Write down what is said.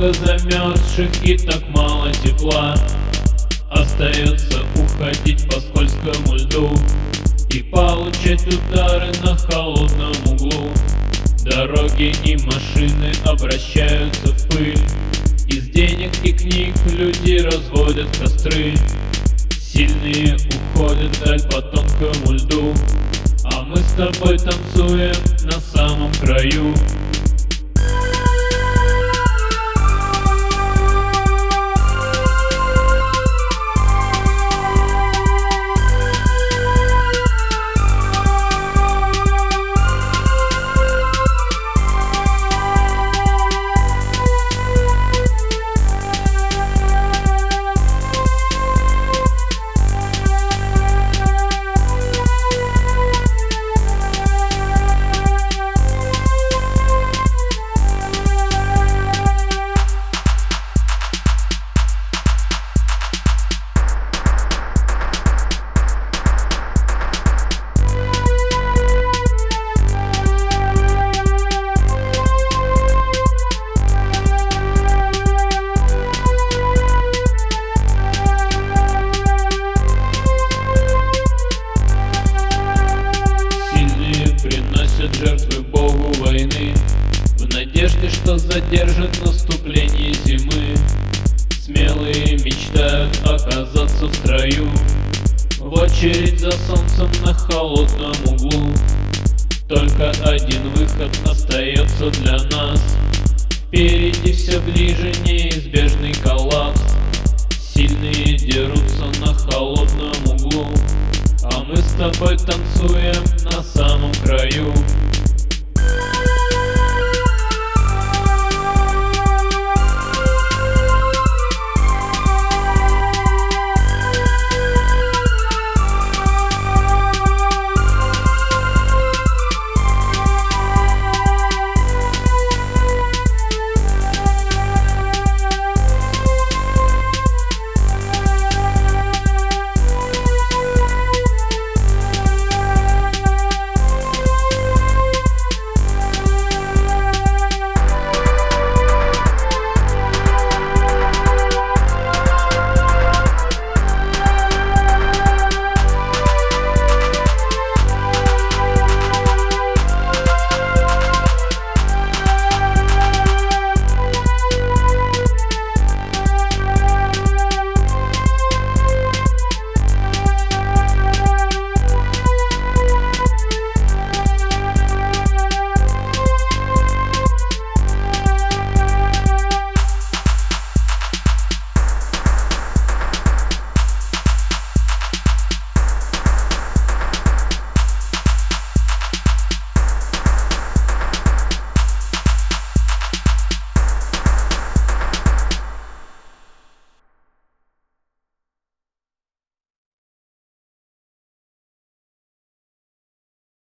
много замерзших и так мало тепла. Остается уходить по скользкому льду и получать удары на холодном углу. Дороги и машины обращаются в пыль, из денег и книг люди разводят костры. Сильные уходят вдаль по тонкому льду, а мы с тобой танцуем на самом краю. Жертвы богу войны в надежде, что задержит наступление зимы. Смелые мечтают оказаться в строю, в очередь за солнцем на холодном углу. Только один выход остается для нас, впереди все ближе неизбежный коллапс. Сильные дерутся на холодном углу, а мы с тобой танцуем на самом краю.